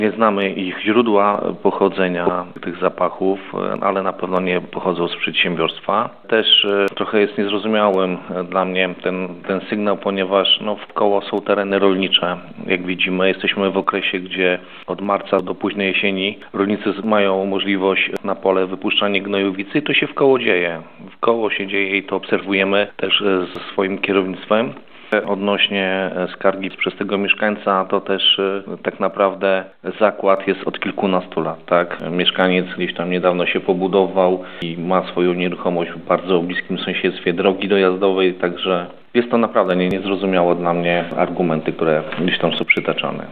Nie znamy ich źródła pochodzenia tych zapachów, ale na pewno nie pochodzą z przedsiębiorstwa. Też trochę jest niezrozumiałym dla mnie ten sygnał, ponieważ wkoło są tereny rolnicze. Jak widzimy, jesteśmy w okresie, gdzie od marca do późnej jesieni rolnicy mają możliwość na pole wypuszczania gnojowicy i to się wkoło dzieje. Wkoło się dzieje i to obserwujemy też ze swoim kierownictwem. Odnośnie skargi przez tego mieszkańca, to też tak naprawdę zakład jest od kilkunastu lat, tak? Mieszkaniec gdzieś tam niedawno się pobudował i ma swoją nieruchomość w bardzo bliskim sąsiedztwie drogi dojazdowej, także jest to naprawdę niezrozumiałe dla mnie argumenty, które gdzieś tam są przytaczane.